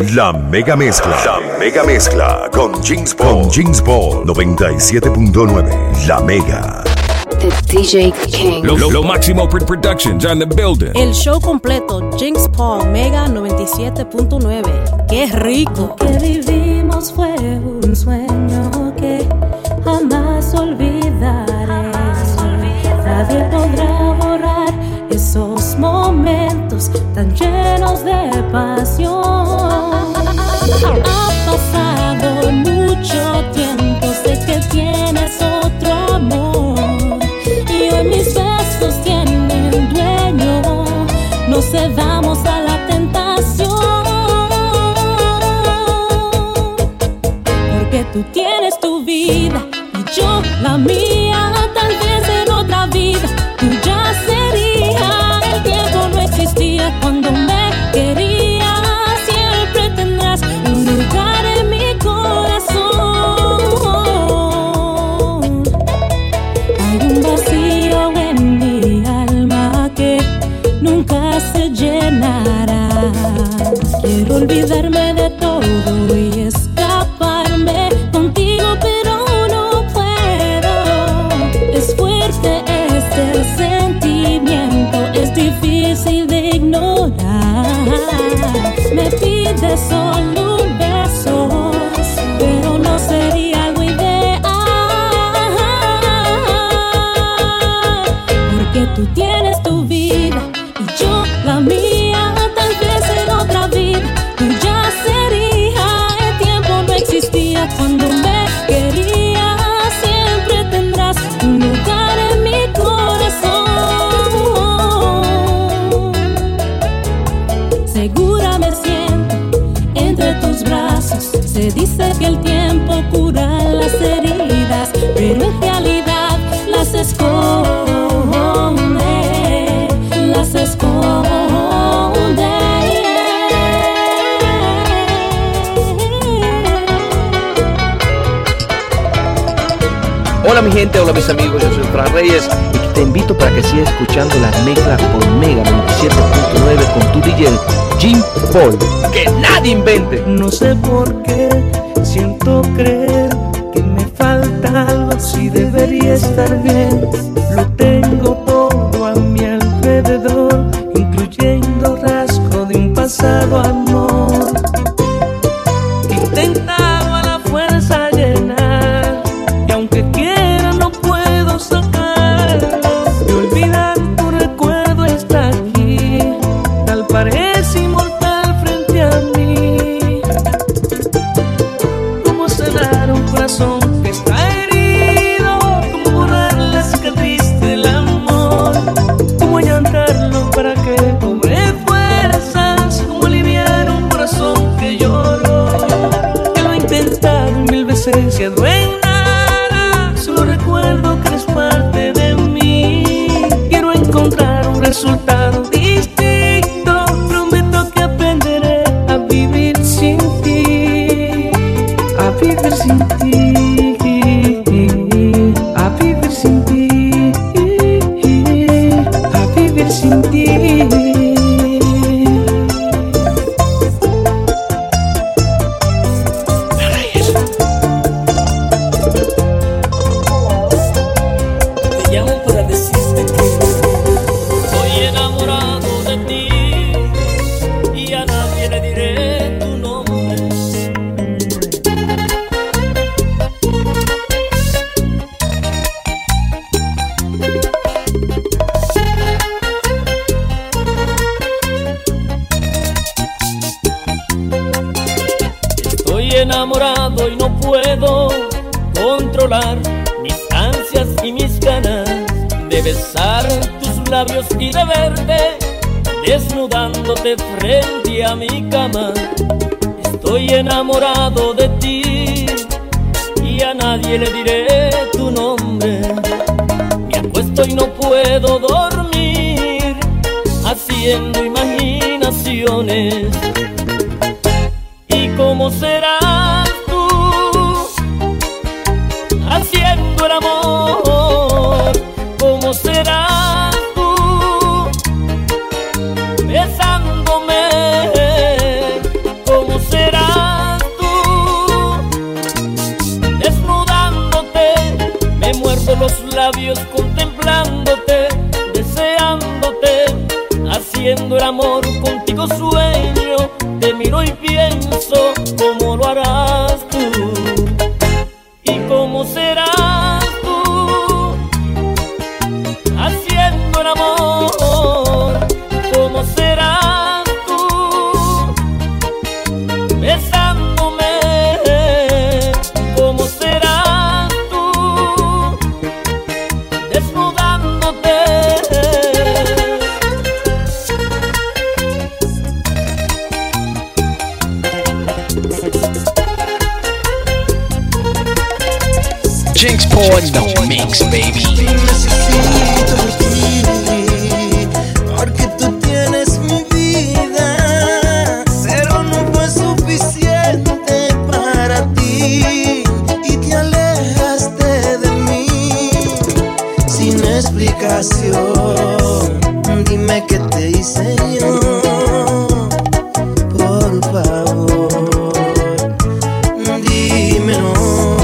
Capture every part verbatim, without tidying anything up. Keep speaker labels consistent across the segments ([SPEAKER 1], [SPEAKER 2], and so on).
[SPEAKER 1] La mega mezcla. La mega mezcla con Jinx Ball. Con Jinx Ball noventa y siete punto nueve. La mega.
[SPEAKER 2] The D J King.
[SPEAKER 3] Lo, lo Máximo Productions on the building.
[SPEAKER 4] El show completo, Jinx Paul Mega noventa y siete punto nueve. ¡Qué rico!
[SPEAKER 5] Lo que vivimos fue un sueño que jamás olvidaré. Nadie podrá borrar esos momentos tan llenos de pasión. Ha pasado mucho tiempo, sé que tienes otro amor. Y hoy mis besos tienen dueño, no cedamos a la tentación. Porque tú tienes tu vida y yo la mía. Tal vez en otra vida tú ya serías. El tiempo no existía cuando me querías. Siempre tendrás un lugar en mi corazón. Hay un vacío en mi alma que nunca se llenará. Quiero olvidarme de todo y escaparme contigo, pero no puedo. Es fuerte este sentimiento, es difícil de ignorar. Me pides solo un beso, pero no sería algo ideal. Porque tú tienes tu vida y yo la mía. Tal vez en otra vida tú ya serías. El tiempo no existía cuando me querías. Siempre tendrás un lugar en mi corazón. Segura me siento entre tus brazos. Se dice que el tiempo cura las heridas, pero en realidad las esconde, las esconde.
[SPEAKER 6] Hola mi gente, hola mis amigos, yo soy Fran Reyes y te invito para que sigas escuchando la mezcla por Mega noventa y siete punto nueve con tu D J Jinx Ball. Que nadie invente.
[SPEAKER 7] No sé por qué siento creer que me falta algo, si debería estar bien. Lo tengo todo a mi alrededor, incluyendo rasgo de un pasado amor. Intentado a la fuerza llenar, y aunque quiera no puedo sacarlo. De olvidar tu recuerdo está aquí, tal parece inmortal frente a mí. Como sanar un corazón que está herido, como borrar la cicatriz del amor, como llantarlo para que cobre fuerzas, como aliviar un corazón que lloró. Que lo he intentado mil veces y en nada, solo recuerdo que eres parte de mí. Quiero encontrar un resultado distinto, prometo que aprenderé a vivir sin ti, a vivir sin ti, a vivir sin ti, a vivir sin ti. Te llamo para decirte que estoy enamorado de ti y a nadie le diré tu nombre. Estoy enamorado y no puedo controlar mis ansias y mis ganas de besar tus labios y de verte desnudándote frente a mi cama. Estoy enamorado de ti y a nadie le diré tu nombre. Me acuesto y no puedo dormir haciendo imaginaciones. ¿Y cómo serás tú haciendo el amor? ¿Cómo serás tú besándome? ¿Cómo serás labios contemplándote, deseándote, haciendo el amor contigo sueño. Te miro y pienso cómo lo harás tú y cómo serás tú, haciendo el amor. Cómo serás tú, besándome. Cómo serás tú, desnudándote.
[SPEAKER 6] Jinx Paul in the mix, baby.
[SPEAKER 8] Necesito de ti, porque tú tienes mi vida, pero no fue suficiente para ti y te alejaste de mí sin explicación. Dime qué te hice yo, por favor, dímelo.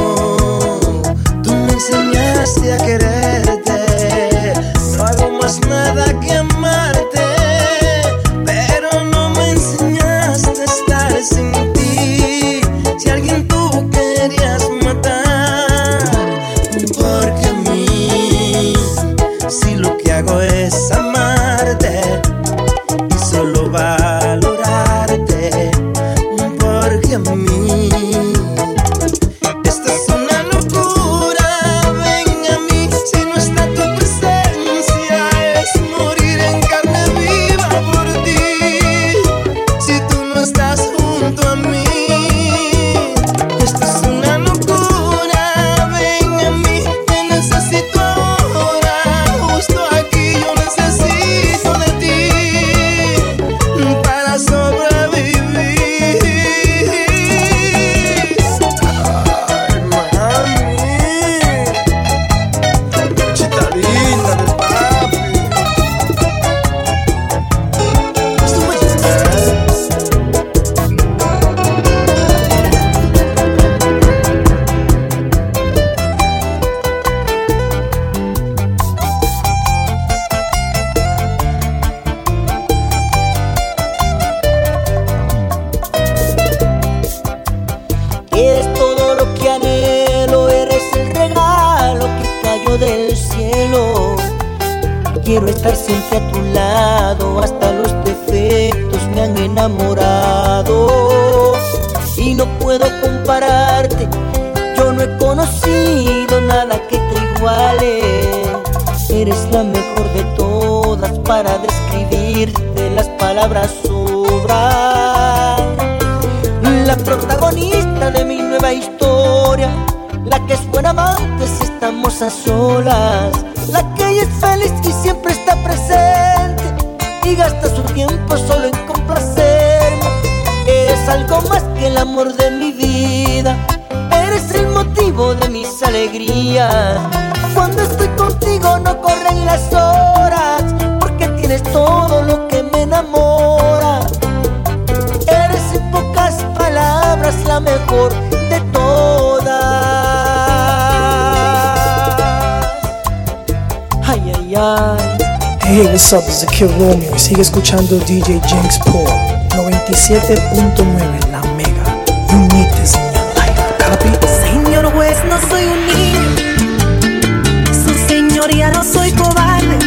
[SPEAKER 8] Tú me enseñaste a quererte, no hago más nada que amarte, pero no me enseñaste a estar sin ti. Si alguien tú querías matar, porque a mí, si lo que hago es amarte y solo valorarte, porque a mí esto es una locura. Ven a mí, si no está tu presencia, es morir en carne viva por ti. Si tú no estás junto a mí, esto es una locura. Ven a mí, te necesito ahora, justo aquí yo necesito de ti para sobrevivir. Ay, mami, chita linda de papi. Esto me gusta.
[SPEAKER 9] Eres todo lo que anhelo, eres el regalo que cayó del cielo. Quiero estar siempre a tu lado, hasta los defectos me han enamorado. Y no puedo compararte, yo no he conocido nada que te iguale. Eres la mejor de todas, para describirte las palabras sobran. La protagonista de mi nueva historia, la que es buena amante si estamos a solas, la que es feliz y siempre está presente y gasta su tiempo solo en complacerme. Eres algo más que el amor de mi vida, eres el motivo de mis alegrías. Cuando estoy contigo no corren las horas, porque tienes todo lo que me enamora. Eres en pocas palabras la mejor de todas. Ay, ay, ay.
[SPEAKER 10] Hey, what's up? This is Kid Romeo y sigue escuchando D J Jinx Paul noventa y siete punto nueve La Mega. You need this in your life. Copy?
[SPEAKER 5] Señor juez, no soy un niño, su señoría no soy cobarde,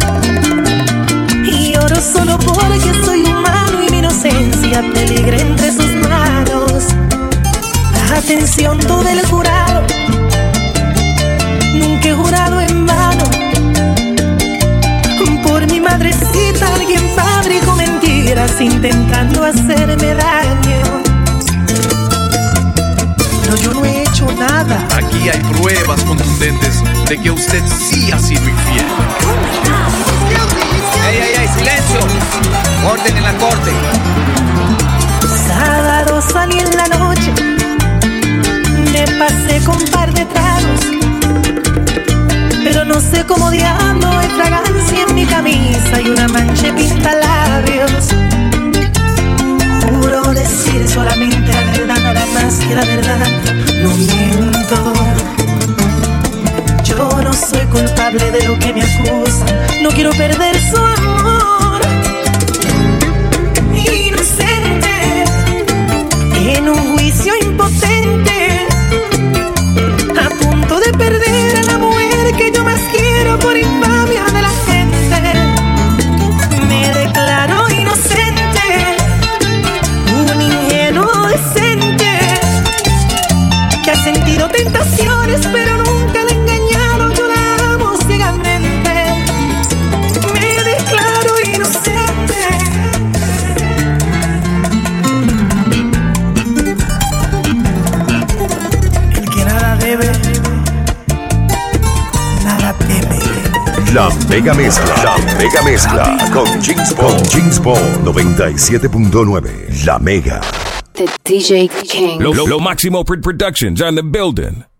[SPEAKER 5] y lloro solo porque soy humano y mi inocencia peligra entre sus manos. Atención todo el jurado, nunca he jurado en vano. Por mi madrecita alguien fabricó mentiras intentando hacerme daño. Pero yo no he hecho nada.
[SPEAKER 11] Aquí hay pruebas contundentes de que usted sí ha sido infiel.
[SPEAKER 6] ¡Ey, ey, ey! ¡Silencio! ¡Orden en la corte!
[SPEAKER 5] Sábado salí en la noche, me pasé con un par de tragos, pero no sé cómo diablo hay fragancia en mi camisa y una mancha de pintalabios. Juro decir solamente la verdad, nada más que la verdad. No miento, yo no
[SPEAKER 12] soy culpable de lo que me acusan. No quiero perder su amor. Inocente, en un juicio impotente, a punto de perder a la mujer que yo más quiero por infamia de la gente. Me declaro inocente, un ingenuo decente que ha sentido tentaciones pero nunca la he engañado. Yo la amo ciegamente. Me declaro inocente. El que nada debe, nada teme.
[SPEAKER 1] La mega mezcla, la mega mezcla con Jinx Paul, con Jinx Paul noventa y siete punto nueve. La Mega.
[SPEAKER 2] The D J King.
[SPEAKER 3] Lo, lo, lo Máximo Productions on the building.